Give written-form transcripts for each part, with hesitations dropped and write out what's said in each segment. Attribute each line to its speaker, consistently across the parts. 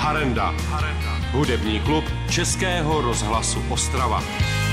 Speaker 1: Harenda. Hudební klub Českého rozhlasu Ostrava.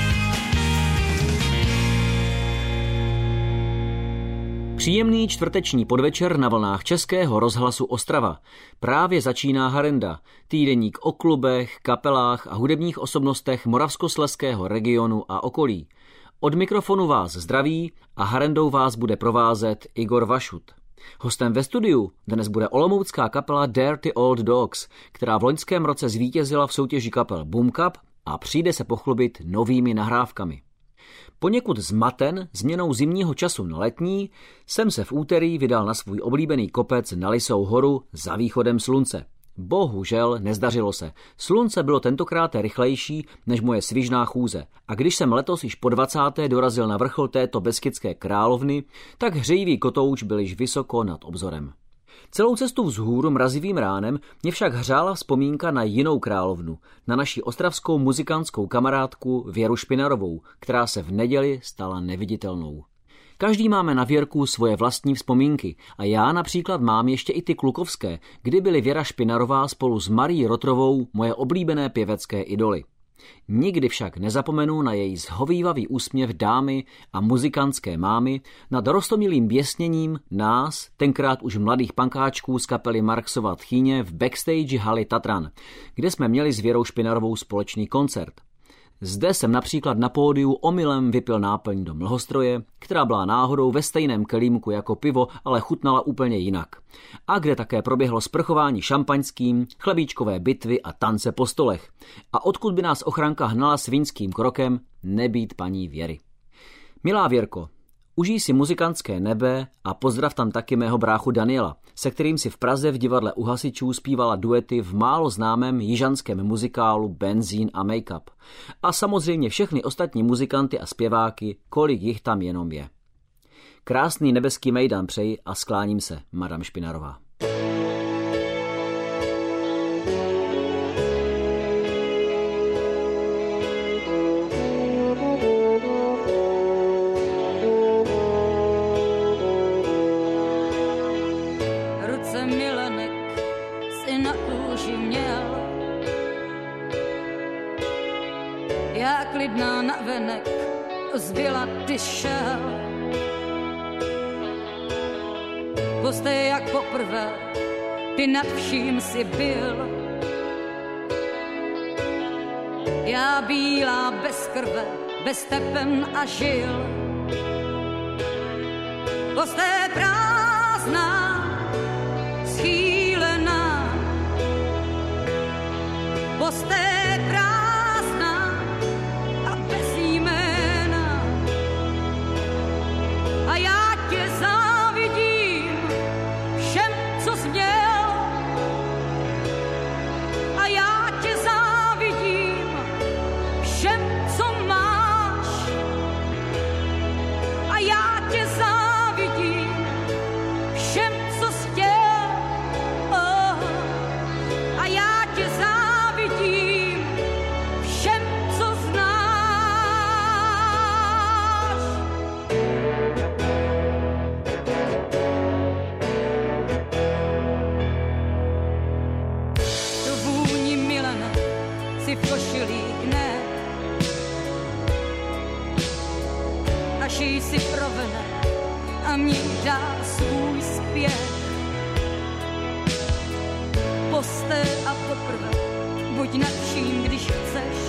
Speaker 2: Příjemný čtvrteční podvečer na vlnách Českého rozhlasu Ostrava. Právě začíná Harenda, týdeník o klubech, kapelách a hudebních osobnostech Moravskoslezského regionu a okolí. Od mikrofonu vás zdraví a Harendou vás bude provázet Igor Vašut. Hostem ve studiu dnes bude olomoucká kapela Dirty Old Dogs, která v loňském roce zvítězila v soutěži kapel Boom Cup a přijde se pochlubit novými nahrávkami. Poněkud zmaten změnou zimního času na letní jsem se v úterý vydal na svůj oblíbený kopec na Lysou horu za východem slunce. Bohužel nezdařilo se. Slunce bylo tentokrát rychlejší než moje svižná chůze a když jsem letos již po 20. dorazil na vrchol této beskydské královny, tak hřejivý kotouč byl již vysoko nad obzorem. Celou cestu vzhůru mrazivým ránem mě však hřála vzpomínka na jinou královnu, na naši ostravskou muzikantskou kamarádku Věru Špinarovou, která se v neděli stala neviditelnou. Každý máme na Věrku svoje vlastní vzpomínky a já například mám ještě i ty klukovské, kdy byly Věra Špinarová spolu s Marí Rotrovou moje oblíbené pěvecké idoly. Nikdy však nezapomenu na její zhovívavý úsměv dámy a muzikantské mámy nad roztomilým běsněním nás, tenkrát už mladých pankáčků z kapely Marksova Tchýně v backstage haly Tatran, kde jsme měli s Věrou Špinarovou společný koncert. Zde jsem například na pódiu omylem vypil náplň do mlhostroje, která byla náhodou ve stejném kelímku jako pivo, ale chutnala úplně jinak. A kde také proběhlo sprchování šampaňským, chlebíčkové bitvy a tance po stolech. A odkud by nás ochranka hnala svinským krokem, nebýt paní Věry. Milá Věrko, užij si muzikantské nebe a pozdrav tam taky mého bráchu Daniela, se kterým si v Praze v divadle U hasičů zpívala duety v málo známém jižanském muzikálu Benzín a Make-up. A samozřejmě všechny ostatní muzikanty a zpěváky, kolik jich tam jenom je. Krásný nebeský mejdan přeji a skláním se, madam Špinarová.
Speaker 3: Klidná navenek zbyla ty šel. Poste jak poprvé, ty nad vším si byl. Já bílá bez krve, bez tepen a žil. Poste prázdná, schýlená. Poste si provene a mě dá svůj zpěv. Poste a poprvé, buď nad vším, když chceš.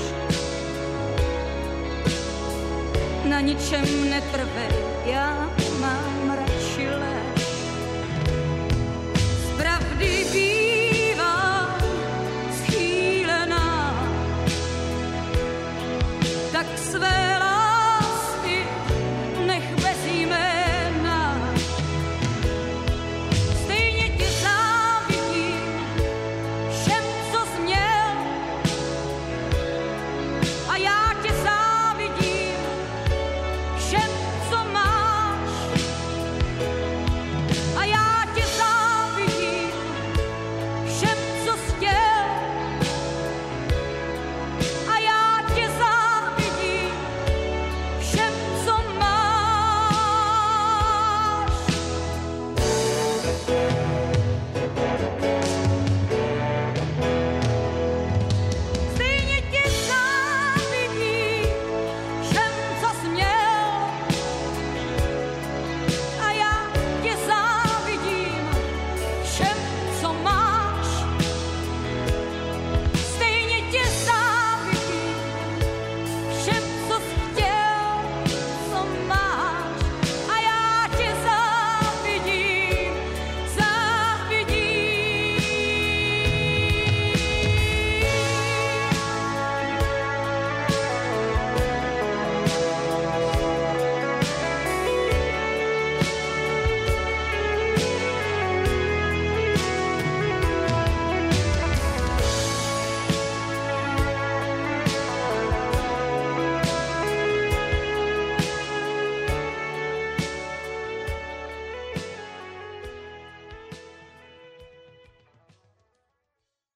Speaker 3: Na ničem netrvej, já mám radši lež. Z pravdy bývá schýlená, tak své všem, co máš.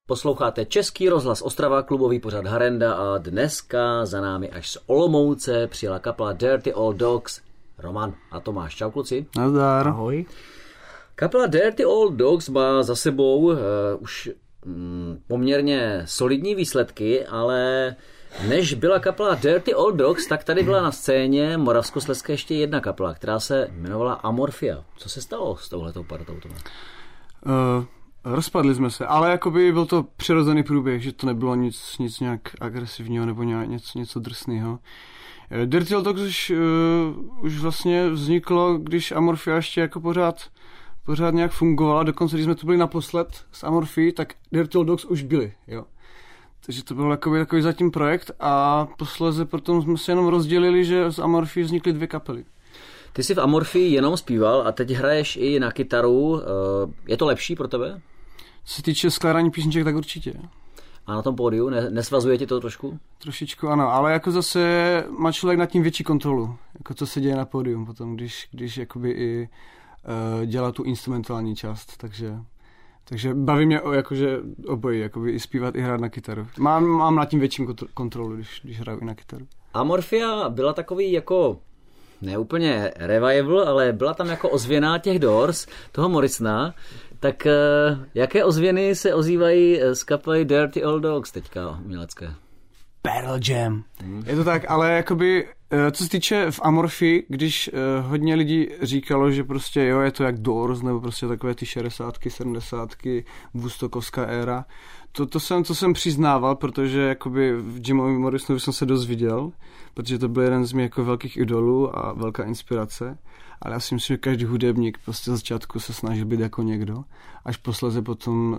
Speaker 2: Posloucháte Český rozhlas Ostrava, klubový pořad Harenda a dneska za námi až z Olomouce přijela kapela Dirty Old Dogs. Roman a Tomáš, čau kluci.
Speaker 4: Nazdar.
Speaker 5: Ahoj.
Speaker 2: Kapela Dirty Old Dogs má za sebou už poměrně solidní výsledky, ale než byla kapela Dirty Old Dogs, tak tady byla na scéně moravskoslezské ještě jedna kapela, která se jmenovala Amorphia. Co se stalo s touhletou partou, Tomáš?
Speaker 4: Rozpadli jsme se, ale jakoby byl to přirozený průběh, že to nebylo nic nějak agresivního nebo něco drsného. Dirty Old Dogs už vlastně vzniklo, když Amorphia ještě jako pořád nějak fungovala, dokonce když jsme tu byli naposled s Amorphií, tak Dirty Old Dogs už byli, jo. Takže to byl takový zatím projekt a posléze potom jsme se jenom rozdělili, že z Amorphii vznikly 2 kapely.
Speaker 2: Ty jsi v Amorphii jenom zpíval a teď hraješ i na kytaru. Je to lepší pro tebe?
Speaker 4: Co se týče skládání písniček, tak určitě.
Speaker 2: A na tom pódiu nesvazuje ti to trošku?
Speaker 4: Trošičku ano, ale jako zase má člověk nad tím větší kontrolu, jako co se děje na pódium potom, když jakoby i dělá tu instrumentální část, takže baví mě jakože obojí, jakoby i zpívat, i hrát na kytaru. Mám nad tím větší kontrolu, když hraju i na kytaru.
Speaker 2: Amorphia byla takový jako, ne úplně revival, ale byla tam jako ozvěna těch Doors, toho Morrisona. Tak jaké ozvěny se ozývají z kapely Dirty Old Dogs teďka umělecké?
Speaker 4: Pearl Jam. Je to tak, ale jakoby, co se týče v Amorphii, když hodně lidí říkalo, že prostě jo, je to jak Doors, nebo prostě takové ty 60, 70, woodstockovská éra, to jsem přiznával, protože jakoby v Jimovi Morrisonovi jsem se dozvěděl, protože to byl jeden z mých jako velkých idolů a velká inspirace. Ale já si myslím, že každý hudebník prostě z začátku se snaží být jako někdo, až posléze potom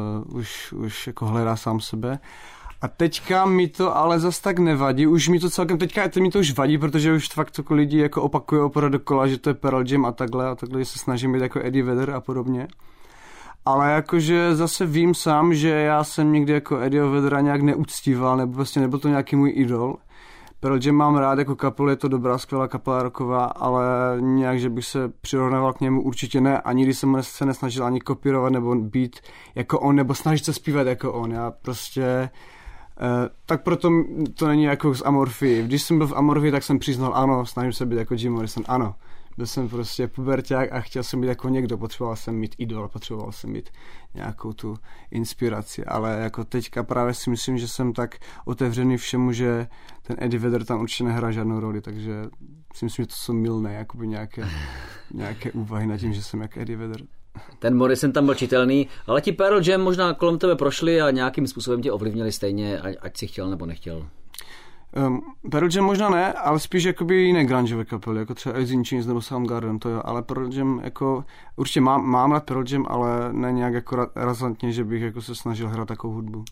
Speaker 4: už jako hledá sám sebe. A teďka mi to ale zas tak nevadí, už mi to celkem, teďka mi to už vadí, protože už fakt jako lidi jako opakujou pořád dokola, že to je Pearl Jam a takhle se snažím být jako Eddie Vedder a podobně. Ale jakože zase vím sám, že já jsem někdy jako Eddieho Veddera nějak neuctíval, nebo prostě nebyl to nějaký můj idol. Pearl Jam mám rád jako kapelu, je to dobrá, skvělá kapela rocková, ale nějak, že bych se přirovnával k němu, určitě ne, ani když jsem se nesnažil ani kopírovat nebo být jako on, nebo snažit se zpívat jako on, já prostě, tak proto to není jako z Amorphii. Když jsem byl v Amorphii, tak jsem přiznal, ano, snažím se být jako Jim Morrison, ano. Byl jsem prostě puberťák a chtěl jsem být jako někdo, potřeboval jsem mít idol, potřeboval jsem mít nějakou tu inspiraci, ale jako teďka právě si myslím, že jsem tak otevřený všemu, že ten Eddie Vedder tam určitě nehrá žádnou roli, takže si myslím, že to jsou mylné, jakoby nějaké úvahy nad tím, že jsem jak Eddie Vedder.
Speaker 2: Ten Morrison tam byl čitelný, ale ti Pearl Jam možná kolem tebe prošli a nějakým způsobem tě ovlivnili stejně, ať si chtěl nebo nechtěl.
Speaker 4: Pearl Jam možná ne, ale spíš jakoby jiné grungeové kapely, jako třeba Alice in Chains nebo Soundgarden, to jo, ale Pearl Jam jako, určitě mám rád Pearl Jam, ale ne nějak jako razantně, že bych jako se snažil hrát takovou hudbu.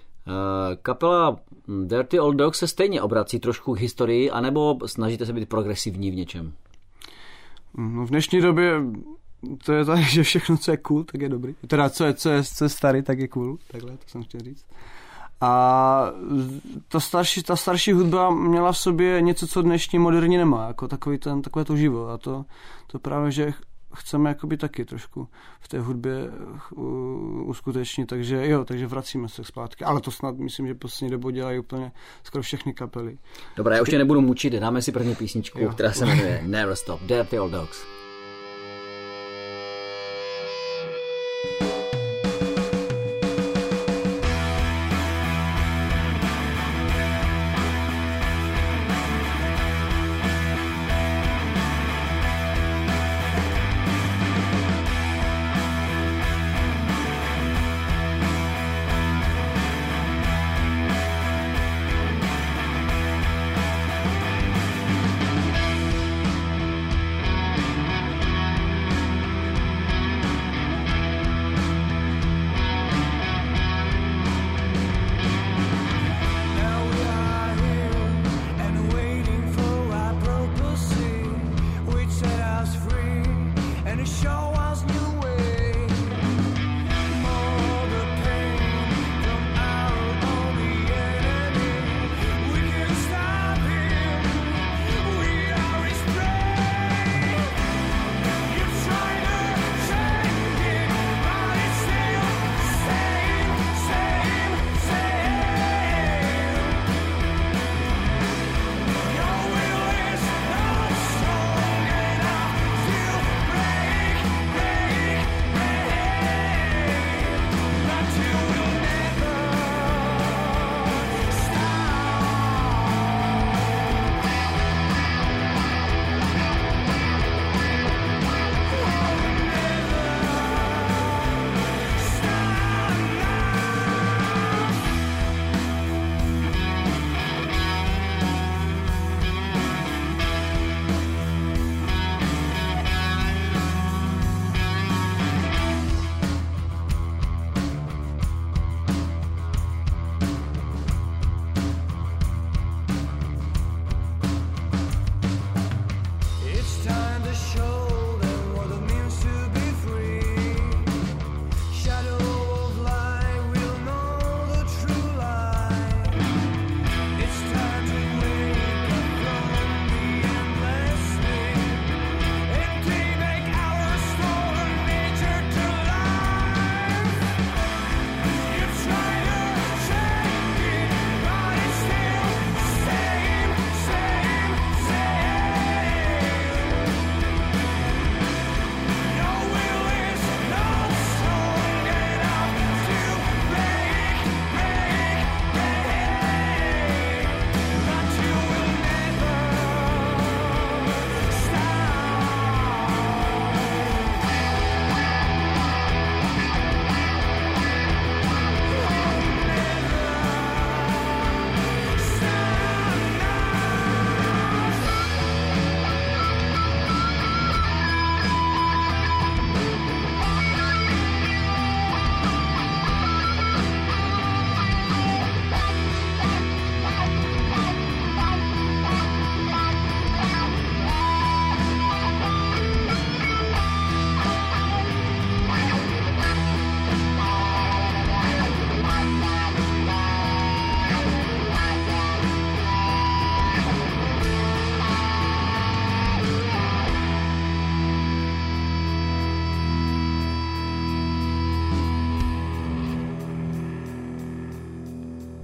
Speaker 2: Kapela Dirty Old Dogs se stejně obrací trošku k historii, anebo snažíte se být progresivní v něčem?
Speaker 4: No v dnešní době to je tak, že všechno, co je cool, tak je dobrý. Teda co je starý, tak je cool, takhle, to jsem chtěl říct. A ta starší hudba měla v sobě něco, co dnešní moderní nemá, jako takové to živo. A to právě, že chceme jakoby taky trošku v té hudbě uskutečnit, takže vracíme se zpátky. Ale to snad myslím, že poslední dobou dělají úplně skoro všechny kapely.
Speaker 2: Dobrá, já už tě nebudu mučit, dáme si první písničku, která se jmenuje Never Stop, Dirty Old Dogs.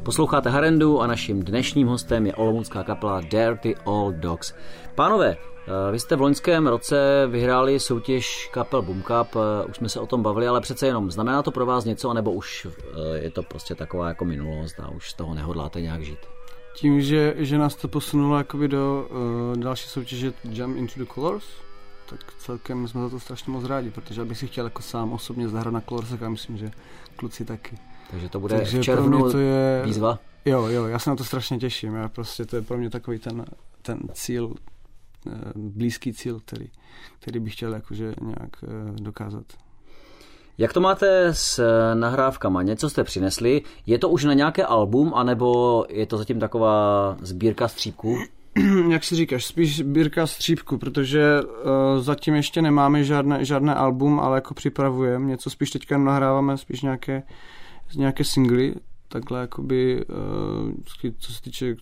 Speaker 2: Posloucháte Harendu a naším dnešním hostem je olomoucká kapela Dirty Old Dogs. Pánové, vy jste v loňském roce vyhráli soutěž kapel Boom Cup, už jsme se o tom bavili, ale přece jenom znamená to pro vás něco, anebo už je to prostě taková jako minulost a už z toho nehodláte nějak žít?
Speaker 4: Tím, že nás to posunulo jakoby do další soutěže Jump into the Colors, tak celkem jsme za to strašně moc rádi, protože já bych si chtěl jako sám osobně zahrát na Colorsech a myslím, že kluci taky.
Speaker 2: Takže to bude v červnu to je výzva?
Speaker 4: Jo, já se na to strašně těším. To je pro mě takový ten cíl, blízký cíl, který bych chtěl jakože nějak dokázat.
Speaker 2: Jak to máte s nahrávkama? Něco jste přinesli? Je to už na nějaké album, anebo je to zatím taková sbírka střípků?
Speaker 4: Jak si říkáš, spíš sbírka střípku, protože zatím ještě nemáme žádné album, ale jako připravujeme. Něco spíš teďka nahráváme, spíš nějaké singly, takhle jakoby, co se týče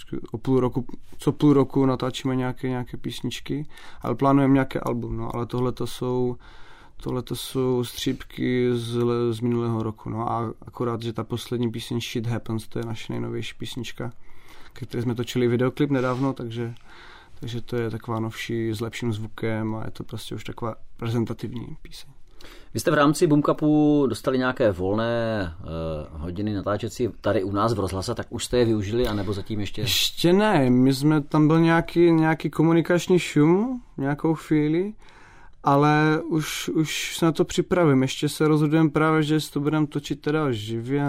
Speaker 4: půl roku natáčíme nějaké písničky, ale plánujeme nějaké album, no, ale tohle to jsou střípky z minulého roku, no, a akorát, že ta poslední píseň Shit Happens, to je naše nejnovější písnička, ke které jsme točili videoklip nedávno, takže to je taková novší s lepším zvukem a je to prostě už taková prezentativní píseň.
Speaker 2: Vy jste v rámci Boom Cupu dostali nějaké volné hodiny natáčecí tady u nás v rozhlase, tak už jste je využili, anebo zatím ještě?
Speaker 4: Ještě ne, tam byl nějaký komunikační šum, nějakou chvíli, ale už se na to připravím. Ještě se rozhodujeme právě, že to budeme točit teda živě,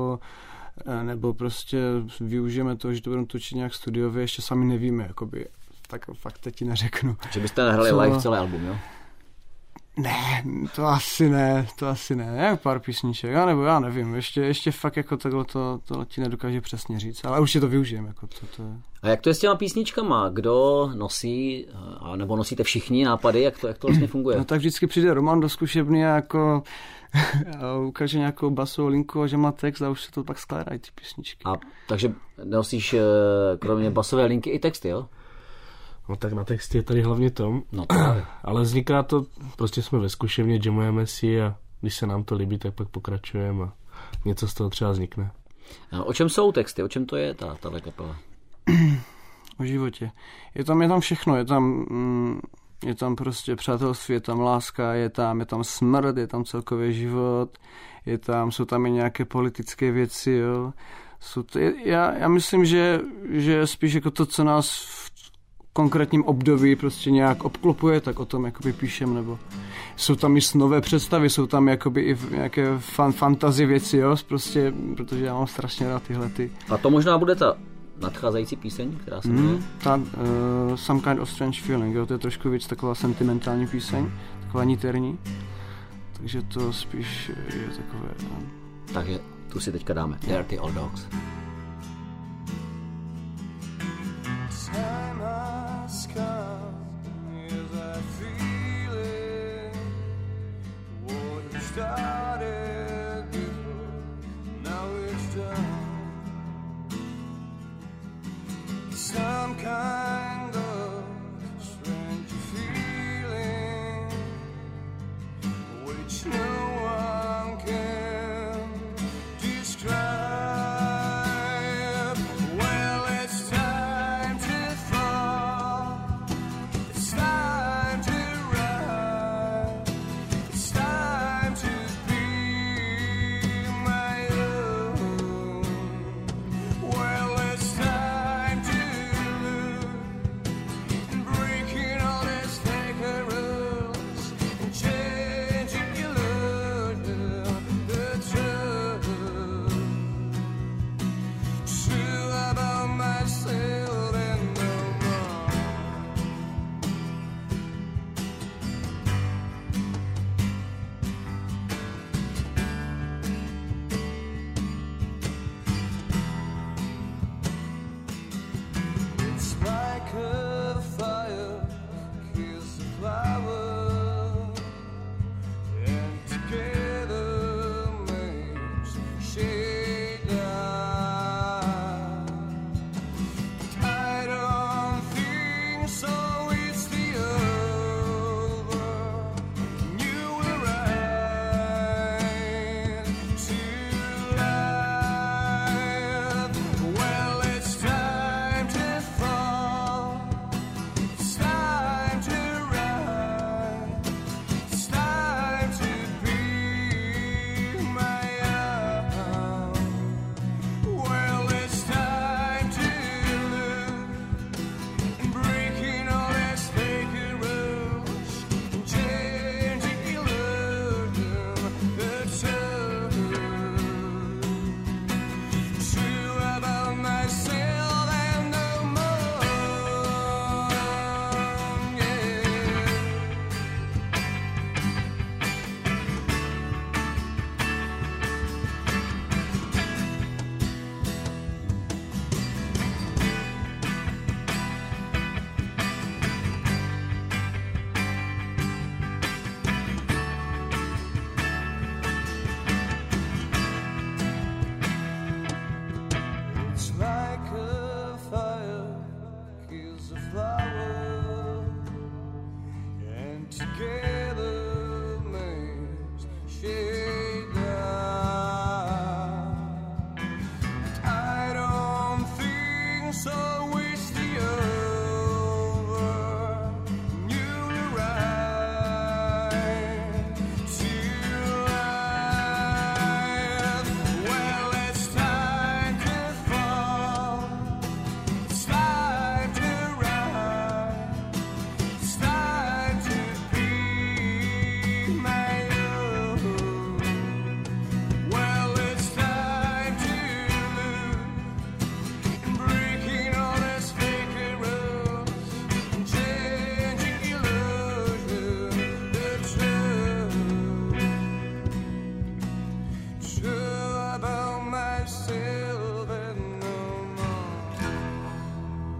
Speaker 4: nebo prostě využijeme to, že to budeme točit nějak studiově, ještě sami nevíme, jakoby, tak fakt teď ti neřeknu.
Speaker 2: Že byste nahrali live celé album, jo?
Speaker 4: Ne, to asi ne, jak pár písniček, já nevím, ještě fakt jako takhle to ti nedokáže přesně říct, ale určitě to využijeme. Jako to je.
Speaker 2: A jak to je s těma písničkama? Kdo nosí, nebo nosíte všichni nápady, jak to vlastně funguje?
Speaker 4: No tak vždycky přijde Roman do zkušebny a jako ukáže nějakou basovou linku a že má text a už se to pak skládají ty písničky.
Speaker 2: A takže nosíš kromě basové linky i texty, jo?
Speaker 5: No tak na texty je tady hlavně Tom,
Speaker 2: no to
Speaker 5: ale vzniká to, prostě jsme ve zkušebně, jamujeme si a když se nám to líbí, tak pak pokračujeme a něco z toho třeba vznikne.
Speaker 2: A o čem jsou texty? O čem to je tahle kapela?
Speaker 4: O životě. Je tam všechno, je tam prostě přátelství, je tam láska, je tam smrt, je tam celkově život, jsou tam i nějaké politické věci, jo. Já myslím, že spíš jako to, co nás v konkrétním období prostě nějak obklopuje, tak o tom jakoby píšem, nebo jsou tam i nové představy, jsou tam jakoby i nějaké fantasy věci, jo, prostě, protože já mám strašně rád tyhle ty.
Speaker 2: A to možná bude ta nadcházející píseň, která se jmenuje?
Speaker 4: Some Kind of Strange Feeling, jo, to je trošku víc taková sentimentální píseň, taková niterní, takže to spíš je takové. No.
Speaker 2: Takže tu si teďka dáme Dirty Old Dogs.
Speaker 6: Some kind of strange feeling which no one can describe.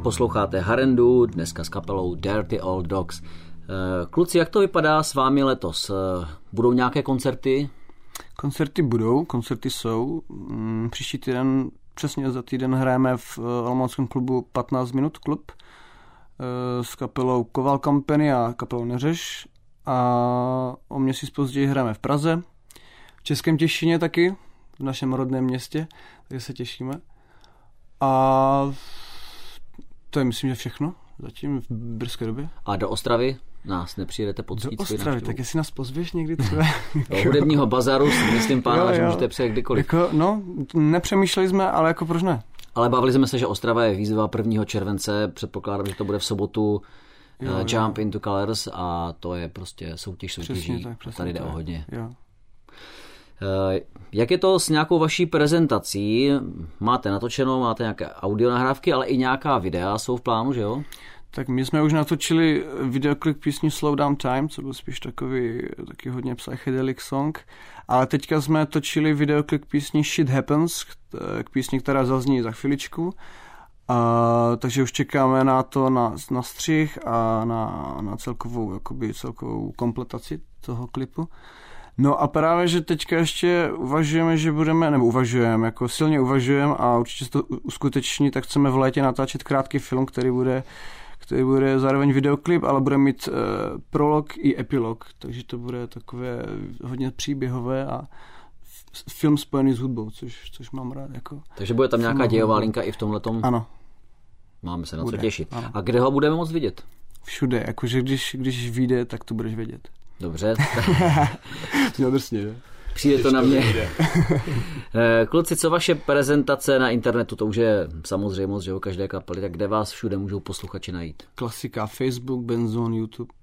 Speaker 2: Posloucháte Harendu, dneska s kapelou Dirty Old Dogs. Kluci, jak to vypadá s vámi letos? Budou nějaké koncerty?
Speaker 4: Koncerty budou, koncerty jsou. Příští týden, přesně za týden hrajeme v olomouckém klubu 15 minut klub s kapelou Koval Company a kapelou Neřeš. A o měsíc později hrajeme v Praze, v Českém Těšíně taky, v našem rodném městě, takže se těšíme. A to je, myslím, že všechno zatím v brzké době.
Speaker 2: A do Ostravy nás nepřijedete poctít?
Speaker 4: Do Ostravy, tak jestli nás pozvěš někdy třeba.
Speaker 2: Do hudebního bazaru si myslím, pána, že můžete přijet kdykoliv.
Speaker 4: Jako, no, nepřemýšleli jsme, ale jako proč ne?
Speaker 2: Ale bavili jsme se, že Ostrava je výzva 1. července, předpokládám, že to bude v sobotu. Jump into Colors a to je prostě soutěží.
Speaker 4: Tak,
Speaker 2: tady jde o hodně.
Speaker 4: Jo.
Speaker 2: Jak je to s nějakou vaší prezentací? Máte natočeno, máte nějaké audio nahrávky, ale i nějaká videa jsou v plánu, že jo?
Speaker 4: Tak my jsme už natočili videoklip písni Slow Down Time, co byl spíš taky hodně psychedelic song, ale teďka jsme točili videoklip písni Shit Happens, k písni, která zazní za chviličku. Takže už čekáme na to, na střih a na celkovou kompletaci toho klipu. No a právě, že teďka ještě uvažujeme, že budeme, nebo uvažujeme, jako silně uvažujeme a určitě se to uskuteční, tak chceme v létě natáčet krátký film, který bude zároveň videoklip, ale bude mít prolog i epilog, takže to bude takové hodně příběhové a film spojený s hudbou, což mám rád. Jako.
Speaker 2: Takže bude tam nějaká dějová linka i v tomhletom?
Speaker 4: Ano.
Speaker 2: Máme se na co těšit. Ano. A kde ho budeme moc vidět?
Speaker 4: Všude, jakože když vyjde, tak to budeš vědět.
Speaker 2: Dobře.
Speaker 4: No drsně,
Speaker 2: přijde to na mě. Kluci, co vaše prezentace na internetu, to už je samozřejmost, že u každé kapely, tak kde vás všude můžou posluchači najít?
Speaker 4: Klasika, Facebook, Benzone, YouTube.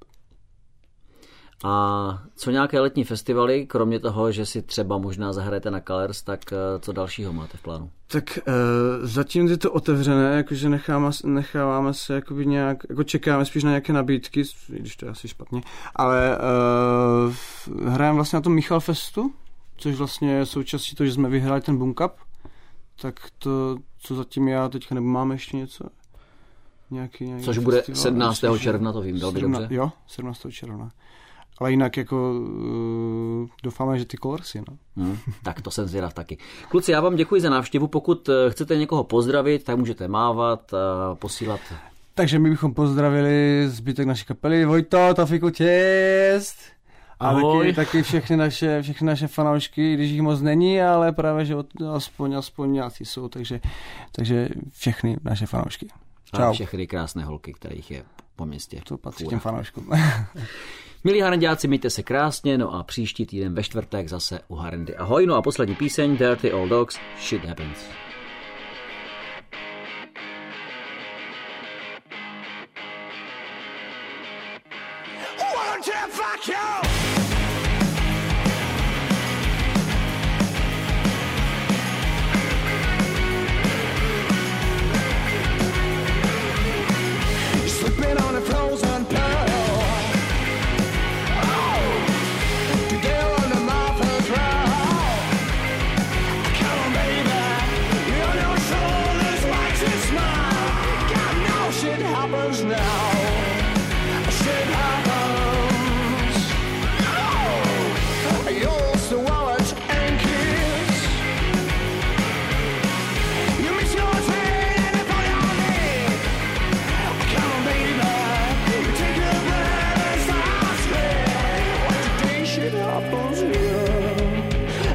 Speaker 2: A co nějaké letní festivaly, kromě toho, že si třeba možná zahrajete na Colors, tak co dalšího máte v plánu?
Speaker 4: Tak zatím je to otevřené, jakože necháváme se jakoby nějak, jako čekáme spíš na nějaké nabídky, když to je asi špatně, ale hrajeme vlastně na tom Michal Festu, což vlastně je součástí toho, že jsme vyhráli ten Boom Cup, tak to, co zatím já teďka, nebo máme ještě něco? Nějaký
Speaker 2: což bude festival, 17. června, to vím, dal by dobře?
Speaker 4: Jo, 17. června. Ale jinak jako doufáme, že ty Colorsy, no.
Speaker 2: Tak to jsem zvědav taky. Kluci, já vám děkuji za návštěvu. Pokud chcete někoho pozdravit, tak můžete mávat, posílat.
Speaker 4: Takže my bychom pozdravili zbytek naší kapely. Vojto, Tafiku, čest! A taky všechny naše fanoušky, když jich moc není, ale právě, že aspoň nějací jsou, takže všechny naše fanoušky. Čau.
Speaker 2: A všechny krásné holky, kterých je po městě.
Speaker 4: To patří těm fanouškům.
Speaker 2: Milí harenďáci, mějte se krásně, no a příští týden ve čtvrtek zase u Harendy. Ahoj, no a poslední píseň Dirty Old Dogs, Shit Happens.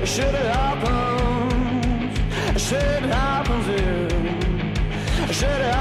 Speaker 2: Shit happens here. Shit happens.